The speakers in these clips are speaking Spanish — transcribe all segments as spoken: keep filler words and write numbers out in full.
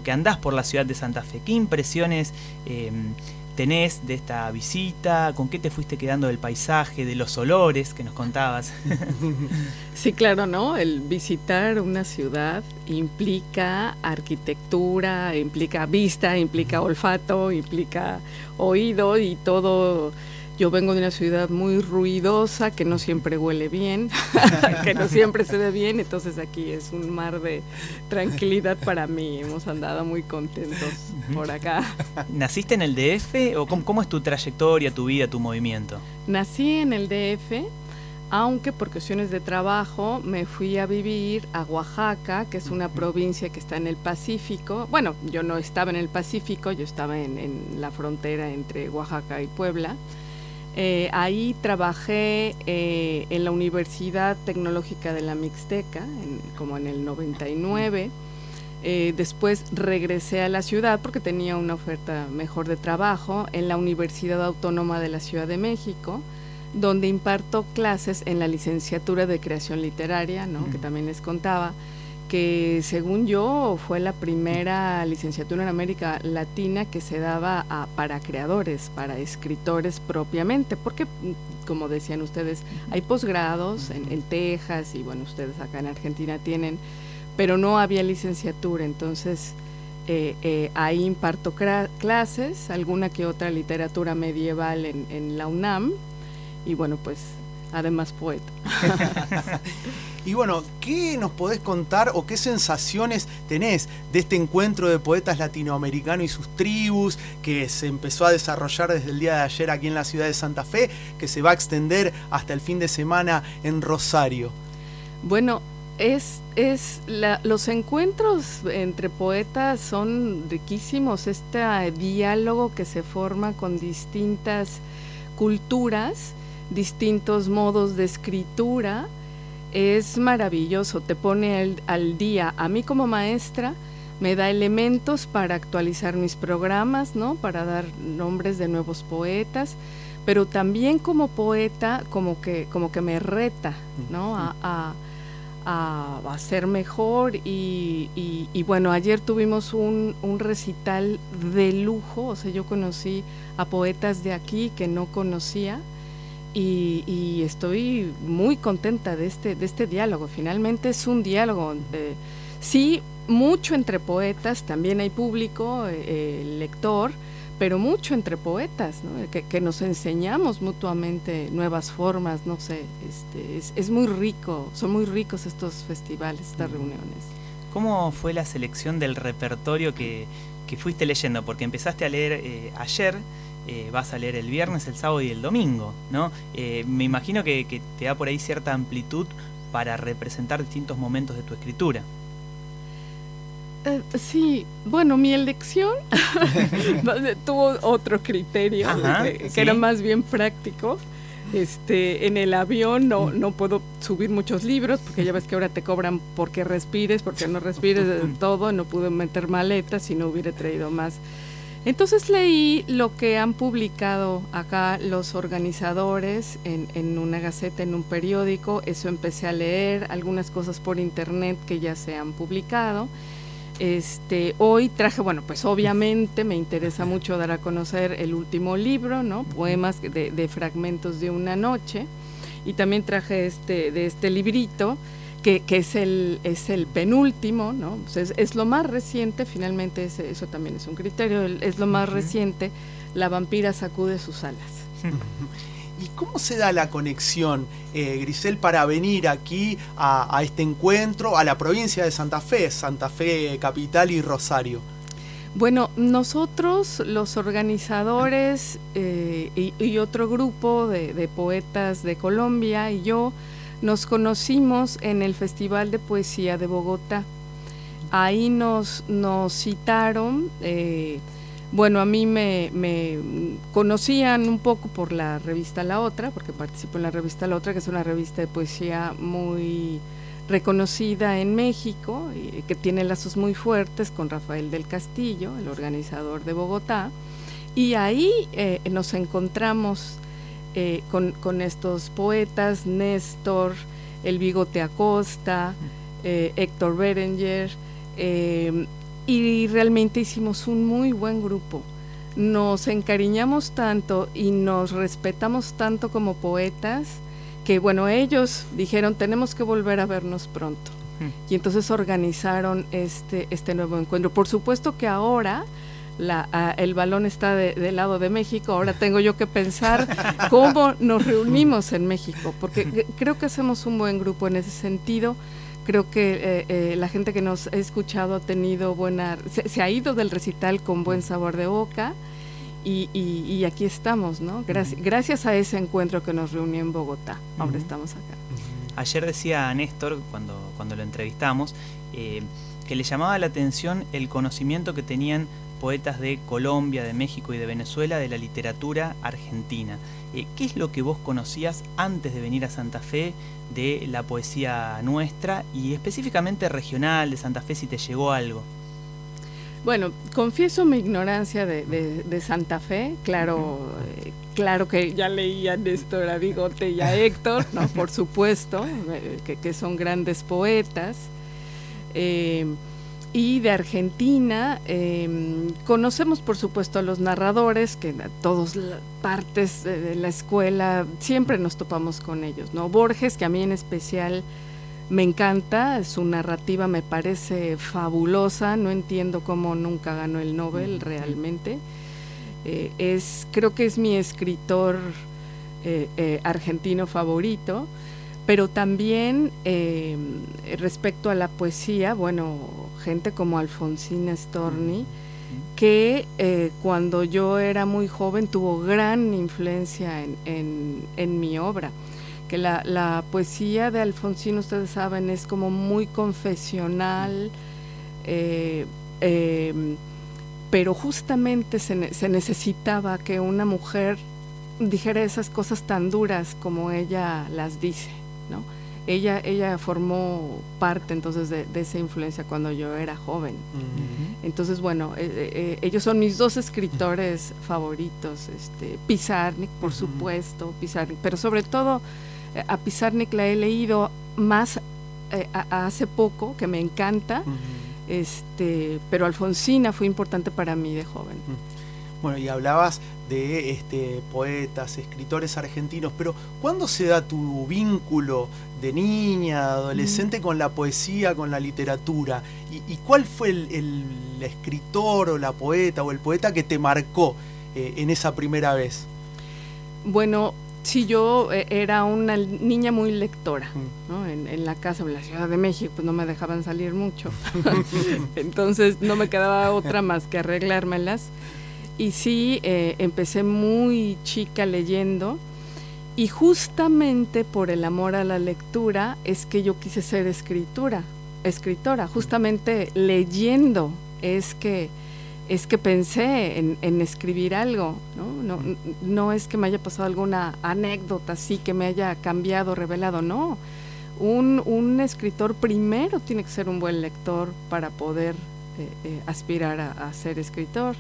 que andás por la ciudad de Santa Fe. ¿Qué impresiones eh, tenés de esta visita? ¿Con qué te fuiste quedando del paisaje, de los olores que nos contabas? Sí, claro, ¿no? El visitar una ciudad implica arquitectura, implica vista, implica olfato, implica oído y todo. Yo vengo de una ciudad muy ruidosa, que no siempre huele bien, que no siempre se ve bien, entonces aquí es un mar de tranquilidad para mí. Hemos andado muy contentos por acá. ¿Naciste en el D F o cómo, cómo es tu trayectoria, tu vida, tu movimiento? Nací en el D F, aunque por cuestiones de trabajo me fui a vivir a Oaxaca, que es una provincia que está en el Pacífico. Bueno, yo no estaba en el Pacífico, yo estaba en, en la frontera entre Oaxaca y Puebla. Eh, ahí trabajé eh, en la Universidad Tecnológica de la Mixteca, en, como en el noventa y nueve. Eh, después regresé a la ciudad porque tenía una oferta mejor de trabajo en la Universidad Autónoma de la Ciudad de México, donde imparto clases en la licenciatura de creación literaria, ¿no? Uh-huh. Que también les contaba, que según yo fue la primera licenciatura en América Latina que se daba a, para creadores, para escritores propiamente, porque como decían ustedes, hay posgrados en, en Texas y bueno, ustedes acá en Argentina tienen, pero no había licenciatura, entonces eh, eh, ahí imparto cra- clases, alguna que otra literatura medieval en, en la UNAM y bueno, pues además poeta. Y bueno, ¿qué nos podés contar o qué sensaciones tenés de este encuentro de poetas latinoamericanos y sus tribus que se empezó a desarrollar desde el día de ayer aquí en la ciudad de Santa Fe, que se va a extender hasta el fin de semana en Rosario? Bueno, es, es la, los encuentros entre poetas son riquísimos, este diálogo que se forma con distintas culturas, distintos modos de escritura, es maravilloso, te pone al, al día. A mí como maestra me da elementos para actualizar mis programas, ¿no? Para dar nombres de nuevos poetas, pero también como poeta como que, como que me reta, ¿no? A, a, a, a ser mejor y, y, y bueno, ayer tuvimos un, un recital de lujo, o sea, yo conocí a poetas de aquí que no conocía. Y, y estoy muy contenta de este, de este diálogo. Finalmente es un diálogo, eh, sí, mucho entre poetas, también hay público, eh, lector, pero mucho entre poetas, ¿no? que, que nos enseñamos mutuamente nuevas formas, no sé, este, es, es muy rico, son muy ricos estos festivales, estas reuniones. ¿Cómo fue la selección del repertorio que, que fuiste leyendo? Porque empezaste a leer eh, ayer, Eh, vas a leer el viernes, el sábado y el domingo, ¿no? Eh, me imagino que, que te da por ahí cierta amplitud para representar distintos momentos de tu escritura. Eh, sí, bueno, mi elección tuvo otro criterio, Ajá, que, que ¿sí? era más bien práctico. Este, en el avión no, no puedo subir muchos libros, porque ya ves que ahora te cobran porque respires, porque no respires de todo, no pude meter maletas si no hubiera traído más. Entonces leí lo que han publicado acá los organizadores en, en una gaceta, en un periódico, eso empecé a leer, algunas cosas por internet que ya se han publicado. Este, hoy traje, bueno, pues obviamente me interesa mucho dar a conocer el último libro, ¿no? Poemas de, de fragmentos de una noche, y también traje este, de este librito, Que, que es el es el penúltimo, ¿no? O sea, es, es lo más reciente, finalmente es, eso también es un criterio, el, es lo más uh-huh. reciente, La vampira sacude sus alas. ¿Y cómo se da la conexión, eh, Grisel, para venir aquí a, a este encuentro, a la provincia de Santa Fe, Santa Fe capital y Rosario? Bueno, nosotros, los organizadores eh, y, y otro grupo de, de poetas de Colombia y yo, nos conocimos en el Festival de Poesía de Bogotá. Ahí nos, nos citaron, eh, bueno, a mí me, me conocían un poco por la revista La Otra, porque participo en la revista La Otra, que es una revista de poesía muy reconocida en México, y que tiene lazos muy fuertes con Rafael del Castillo, el organizador de Bogotá, y ahí eh, nos encontramos Eh, con, con estos poetas, Néstor, El Bigote Acosta, eh, Héctor Berenger, eh, y realmente hicimos un muy buen grupo. Nos encariñamos tanto y nos respetamos tanto como poetas que, bueno, ellos dijeron, tenemos que volver a vernos pronto. Y entonces organizaron este, este nuevo encuentro. Por supuesto que ahora la, a, el balón está de, del lado de México, ahora tengo yo que pensar cómo nos reunimos en México, porque creo que hacemos un buen grupo en ese sentido. Creo que eh, eh, la gente que nos ha escuchado ha tenido buena, se, se ha ido del recital con buen sabor de boca y, y, y aquí estamos, ¿no? Gracias, gracias a ese encuentro que nos reunió en Bogotá, ahora uh-huh. estamos acá. Ayer decía a Néstor, cuando, cuando lo entrevistamos, eh, que le llamaba la atención el conocimiento que tenían poetas de Colombia, de México y de Venezuela de la literatura argentina. Eh, ¿Qué es lo que vos conocías antes de venir a Santa Fe de la poesía nuestra y específicamente regional de Santa Fe, si te llegó algo? Bueno, confieso mi ignorancia de, de, de Santa Fe, claro, eh, claro que ya leí a Néstor, a Bigote y a Héctor, ¿no? Por supuesto, eh, que, que son grandes poetas. Eh, y de Argentina, eh, conocemos por supuesto a los narradores, que en todas las partes de la escuela siempre nos topamos con ellos, ¿no? Borges, que a mí en especial me encanta, su narrativa me parece fabulosa, no entiendo cómo nunca ganó el Nobel realmente. Eh, es, creo que es mi escritor eh, eh, argentino favorito, pero también eh, respecto a la poesía, bueno, gente como Alfonsina Storni, que eh, cuando yo era muy joven tuvo gran influencia en, en, en mi obra. Que la, la poesía de Alfonsín, ustedes saben, es como muy confesional, eh, eh, pero justamente se, ne- se necesitaba que una mujer dijera esas cosas tan duras como ella las dice, ¿no? Ella, ella formó parte entonces de, de esa influencia cuando yo era joven. Uh-huh. Entonces, bueno, eh, eh, ellos son mis dos escritores favoritos, este, Pizarnik, por uh-huh. supuesto, Pizarnik, pero sobre todo a Pizarnik la he leído más eh, a, a hace poco, que me encanta, uh-huh. este, pero Alfonsina fue importante para mí de joven. Uh-huh. Bueno, y hablabas de este, poetas, escritores argentinos, pero ¿cuándo se da tu vínculo de niña, adolescente uh-huh. con la poesía, con la literatura? ¿Y, y cuál fue el, el escritor o la poeta o el poeta que te marcó eh, en esa primera vez? Bueno, sí, yo eh, era una niña muy lectora, ¿no? En, en la casa, en la Ciudad de México, pues no me dejaban salir mucho. Entonces no me quedaba otra más que arreglármelas. Y sí, eh, empecé muy chica leyendo. Y justamente por el amor a la lectura es que yo quise ser escritora, escritora. Justamente leyendo es que... es que pensé en, en escribir algo, ¿no? No, no es que me haya pasado alguna anécdota así que me haya cambiado, revelado, no. Un, un escritor primero tiene que ser un buen lector para poder eh, eh, aspirar a, a ser escritor.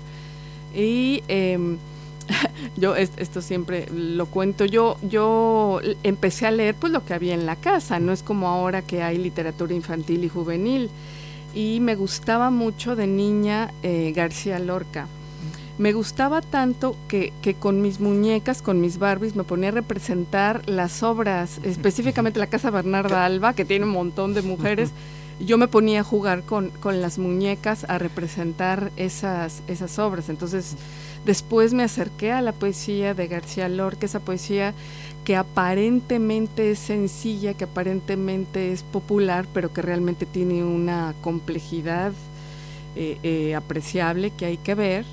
Y eh, yo esto siempre lo cuento, yo, yo empecé a leer pues lo que había en la casa, no es como ahora que hay literatura infantil y juvenil. Y me gustaba mucho de niña eh, García Lorca. Me gustaba tanto que, que con mis muñecas, con mis Barbies, me ponía a representar las obras, específicamente la Casa Bernarda Alba, que tiene un montón de mujeres. Yo me ponía a jugar con, con las muñecas a representar esas, esas obras. Entonces, después me acerqué a la poesía de García Lorca, esa poesía que aparentemente es sencilla, que aparentemente es popular, pero que realmente tiene una complejidad eh, eh, apreciable que hay que ver.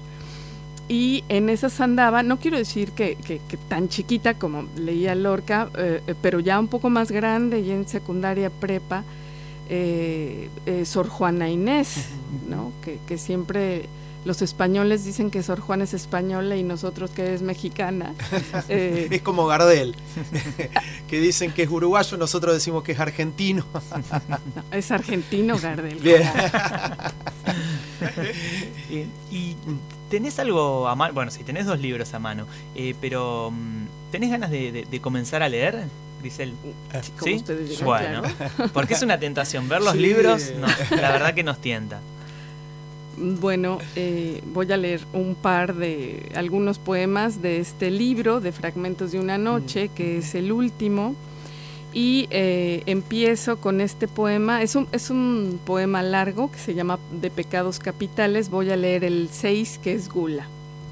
Y en esas andaba, no quiero decir que, que, que tan chiquita como leía Lorca, eh, pero ya un poco más grande, y en secundaria prepa, eh, eh, Sor Juana Inés, ¿no? que, que siempre... Los españoles dicen que Sor Juana es española y nosotros que es mexicana. Eh, es como Gardel, que dicen que es uruguayo, nosotros decimos que es argentino. No, es argentino Gardel. Bien. eh, y tenés algo a mano, bueno, sí, tenés dos libros a mano, eh, pero ¿tenés ganas de, de, de comenzar a leer, Grisel? ¿Sí? Dirán, bueno, claro. Porque es una tentación, ver los sí. libros, no, la verdad que nos tienta. Bueno, eh, voy a leer un par de, algunos poemas de este libro, de Fragmentos de una noche, que es el último, y eh, empiezo con este poema. Es un, es un poema largo que se llama De pecados capitales. Voy a leer el seis, que es Gula.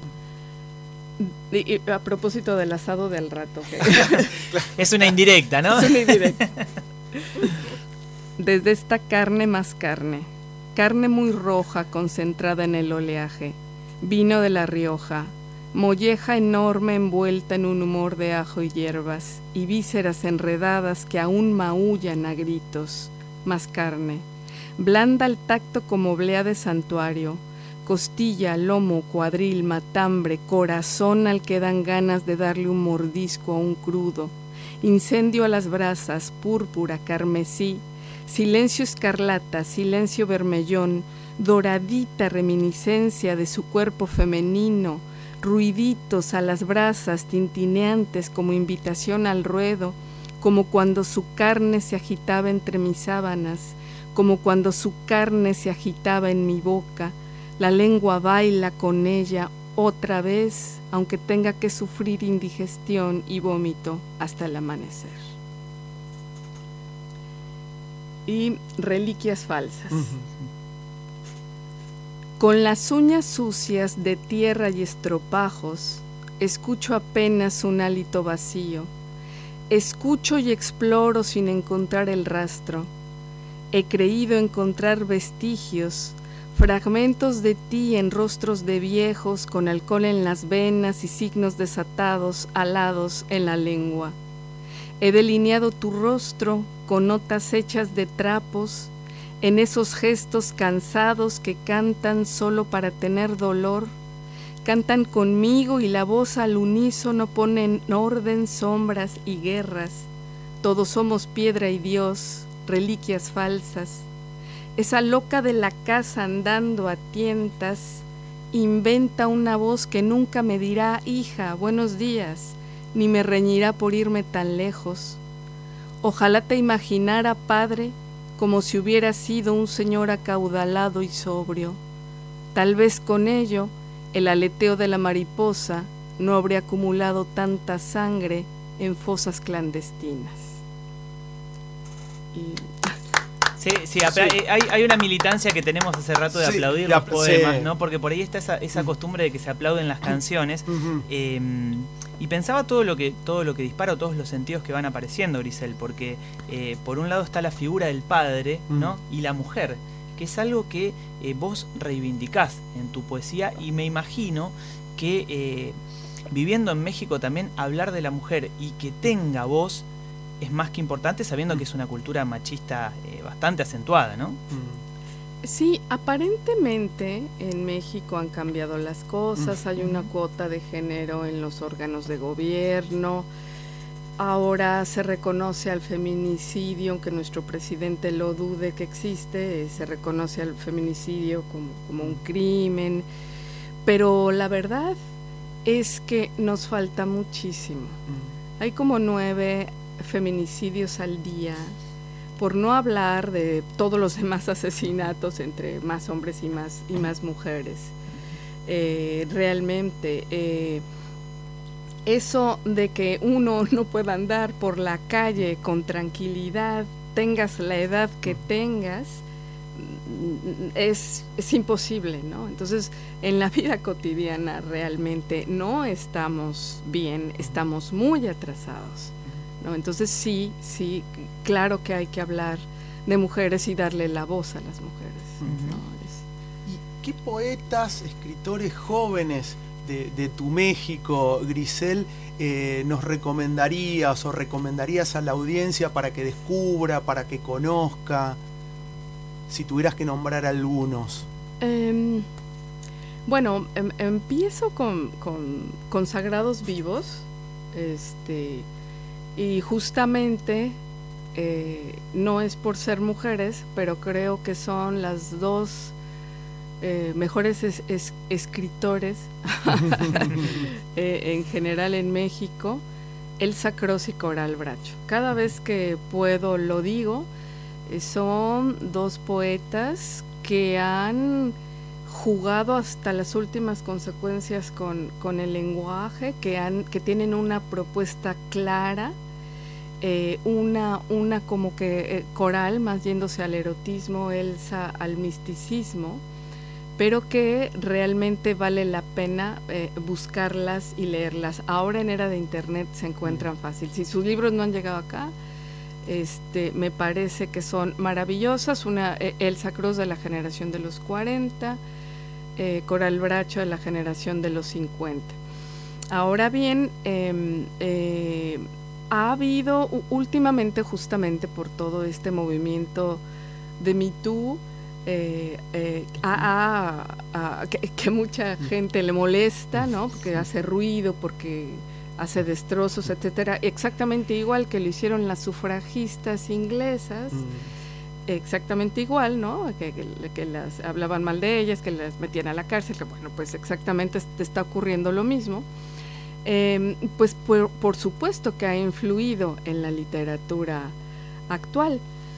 Y, y a propósito del asado del rato. Que es una indirecta, ¿no? Es una indirecta. Desde esta carne más carne, carne muy roja concentrada en el oleaje, vino de La Rioja, molleja enorme envuelta en un humor de ajo y hierbas, y vísceras enredadas que aún maullan a gritos, más carne, blanda al tacto como oblea de santuario, costilla, lomo, cuadril, matambre, corazón al que dan ganas de darle un mordisco a un crudo, incendio a las brasas, púrpura, carmesí, silencio escarlata, silencio vermellón, doradita reminiscencia de su cuerpo femenino, ruiditos a las brasas tintineantes como invitación al ruedo, como cuando su carne se agitaba entre mis sábanas, como cuando su carne se agitaba en mi boca, la lengua baila con ella otra vez, aunque tenga que sufrir indigestión y vómito hasta el amanecer. Y reliquias falsas. Uh-huh. Con las uñas sucias de tierra y estropajos, escucho apenas un hálito vacío. Escucho y exploro sin encontrar el rastro. He creído encontrar vestigios, fragmentos de ti en rostros de viejos con alcohol en las venas y signos desatados, alados en la lengua. He delineado tu rostro con notas hechas de trapos, en esos gestos cansados que cantan solo para tener dolor, cantan conmigo y la voz al unísono pone en orden sombras y guerras. Todos somos piedra y Dios, reliquias falsas. Esa loca de la casa andando a tientas inventa una voz que nunca me dirá, hija, buenos días, ni me reñirá por irme tan lejos. Ojalá te imaginara, padre, como si hubiera sido un señor acaudalado y sobrio. Tal vez con ello el aleteo de la mariposa no habría acumulado tanta sangre en fosas clandestinas. Y... Sí, sí, sí. Hay, hay una militancia que tenemos hace rato de sí, aplaudir los apl- poemas, sí. ¿no? Porque por ahí está esa, esa costumbre de que se aplauden las canciones. Uh-huh. eh, y pensaba todo lo que todo lo que dispara, todos los sentidos que van apareciendo, Grisel, porque eh, por un lado está la figura del padre, ¿no? Uh-huh. Y la mujer, que es algo que eh, vos reivindicás en tu poesía, y me imagino que eh, viviendo en México también hablar de la mujer y que tenga voz es más que importante, sabiendo que es una cultura machista eh, bastante acentuada, ¿no? Sí, aparentemente en México han cambiado las cosas, hay una cuota de género en los órganos de gobierno, ahora se reconoce al feminicidio, aunque nuestro presidente lo dude que existe, se reconoce al feminicidio como, como un crimen, pero la verdad es que nos falta muchísimo. Hay como nueve feminicidios al día, por no hablar de todos los demás asesinatos entre más hombres y más, y más mujeres. Eh, realmente, eh, eso de que uno no pueda andar por la calle con tranquilidad, tengas la edad que tengas, es, es imposible, ¿no? Entonces, en la vida cotidiana realmente no estamos bien, estamos muy atrasados, ¿no? Entonces sí, sí, claro que hay que hablar de mujeres y darle la voz a las mujeres, uh-huh. ¿no? Es... ¿Y qué poetas, escritores jóvenes de, de tu México, Grisel, eh, nos recomendarías o recomendarías a la audiencia para que descubra, para que conozca, si tuvieras que nombrar algunos? Eh, bueno, em, empiezo con, con Consagrados Vivos, este... y justamente eh, no es por ser mujeres, pero creo que son las dos eh, mejores es, es, escritores eh, en general en México, Elsa Cross y Coral Bracho. Cada vez que puedo lo digo, eh, son dos poetas que han jugado hasta las últimas consecuencias con, con el lenguaje, que, han, que tienen una propuesta clara, eh, una, una como que eh, coral, más yéndose al erotismo, Elsa al misticismo, pero que realmente vale la pena eh, buscarlas y leerlas. Ahora en era de internet se encuentran fácil. Si sus libros no han llegado acá, este, me parece que son maravillosas. Una, eh, Elsa Cruz, de la generación de los cuarenta, eh, Coral Bracho, de la generación de los cincuenta. Ahora bien, eh, eh, ha habido últimamente, justamente por todo este movimiento de Me Too, Eh, eh, a, a, a, que, que mucha gente le molesta, ¿no? Porque hace ruido, porque hace destrozos, etcétera, exactamente igual que lo hicieron las sufragistas inglesas, mm. exactamente igual, ¿no? Que, que, que las hablaban mal de ellas, que las metían a la cárcel, que bueno, pues exactamente te está ocurriendo lo mismo. Eh, pues por, por supuesto que ha influido en la literatura actual.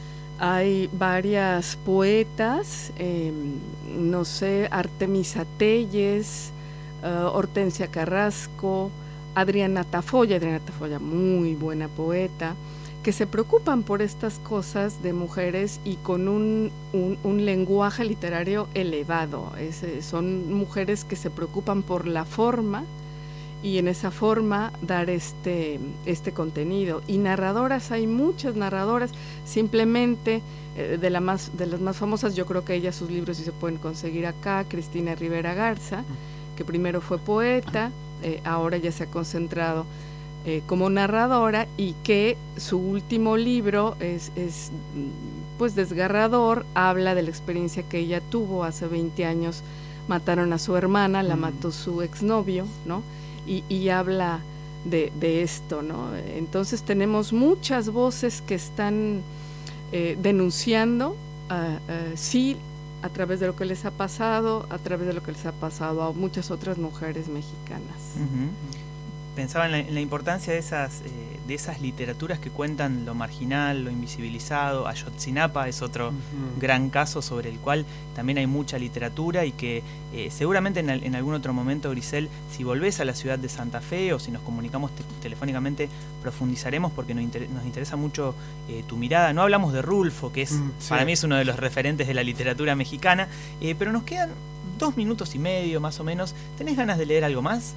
Hay varias poetas, eh, no sé, Artemisa Telles, uh, Hortensia Carrasco, Adriana Tafolla, Adriana Tafolla, muy buena poeta, que se preocupan por estas cosas de mujeres y con un, un, un lenguaje literario elevado. Es, son mujeres que se preocupan por la forma y en esa forma dar este, este contenido. Y narradoras, hay muchas narradoras, simplemente eh, de, la más, de las más famosas, yo creo que ellas, sus libros sí se pueden conseguir acá, Cristina Rivera Garza, que primero fue poeta, eh, ahora ya se ha concentrado eh, como narradora, y que su último libro es, es pues desgarrador, habla de la experiencia que ella tuvo hace veinte años, mataron a su hermana, la mató su exnovio, ¿no? Y, y habla de, de esto, ¿no? Entonces tenemos muchas voces que están eh, denunciando, uh, uh, sí, a través de lo que les ha pasado, a través de lo que les ha pasado a muchas otras mujeres mexicanas. Uh-huh. Pensaba en la, en la importancia de esas, eh, de esas literaturas que cuentan lo marginal, lo invisibilizado. Ayotzinapa es otro uh-huh. gran caso sobre el cual también hay mucha literatura y que eh, seguramente en, en algún otro momento, Grisel, si volvés a la ciudad de Santa Fe o si nos comunicamos te- telefónicamente, profundizaremos porque nos, inter- nos interesa mucho eh, tu mirada. No hablamos de Rulfo, que es mm, sí. para mí es uno de los referentes de la literatura mexicana, eh, pero nos quedan dos minutos y medio más o menos. ¿Tenés ganas de leer algo más?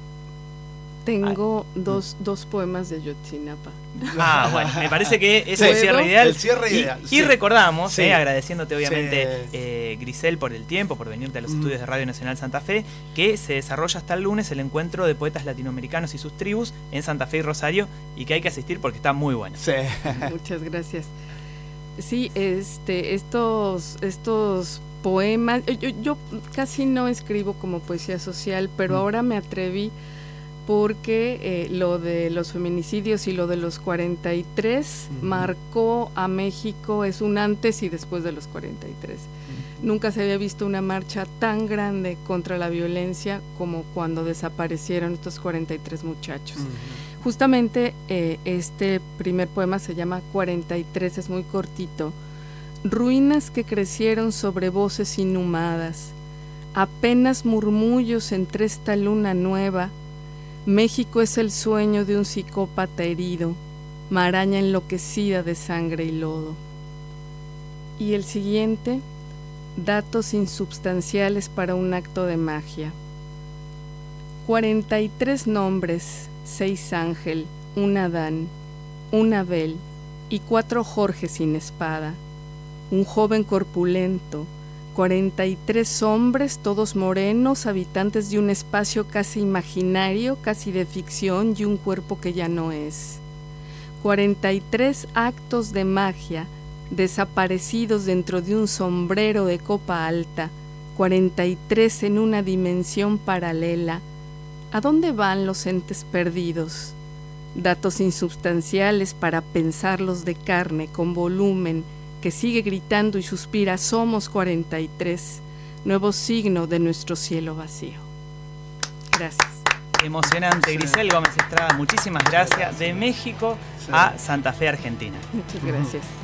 Tengo dos, dos poemas de Ayotzinapa. Ah, bueno, me parece que es el cierre ideal. El cierre ideal. Y, sí. y recordamos, sí. eh, agradeciéndote obviamente, sí. eh, Grisel, por el tiempo, por venirte a los mm. estudios de Radio Nacional Santa Fe, que se desarrolla hasta el lunes el encuentro de poetas latinoamericanos y sus tribus en Santa Fe y Rosario, y que hay que asistir porque está muy bueno. Sí. Muchas gracias. Sí, este, estos, estos poemas, yo, yo casi no escribo como poesía social, pero mm. ahora me atreví porque eh, lo de los feminicidios y lo de los cuarenta y tres uh-huh. marcó a México, es un antes y después de los cuarenta y tres. Uh-huh. Nunca se había visto una marcha tan grande contra la violencia como cuando desaparecieron estos cuarenta y tres muchachos. Uh-huh. Justamente eh, este primer poema se llama cuarenta y tres, es muy cortito. Ruinas que crecieron sobre voces inhumadas, apenas murmullos entre esta luna nueva. México es el sueño de un psicópata herido, maraña enloquecida de sangre y lodo. Y el siguiente, datos insubstanciales para un acto de magia. cuarenta y tres nombres, seis Ángel, un Adán, un Abel y cuatro Jorge sin espada. Un joven corpulento, cuarenta y tres hombres, todos morenos, habitantes de un espacio casi imaginario, casi de ficción, y un cuerpo que ya no es. cuarenta y tres actos de magia, desaparecidos dentro de un sombrero de copa alta, cuarenta y tres en una dimensión paralela. ¿A dónde van los entes perdidos? Datos insubstanciales para pensarlos de carne, con volumen, que sigue gritando y suspira, somos cuarenta y tres, nuevo signo de nuestro cielo vacío. Gracias. Emocionante, Grisel Gómez Estrada, muchísimas gracias. De México a Santa Fe, Argentina. Muchas gracias.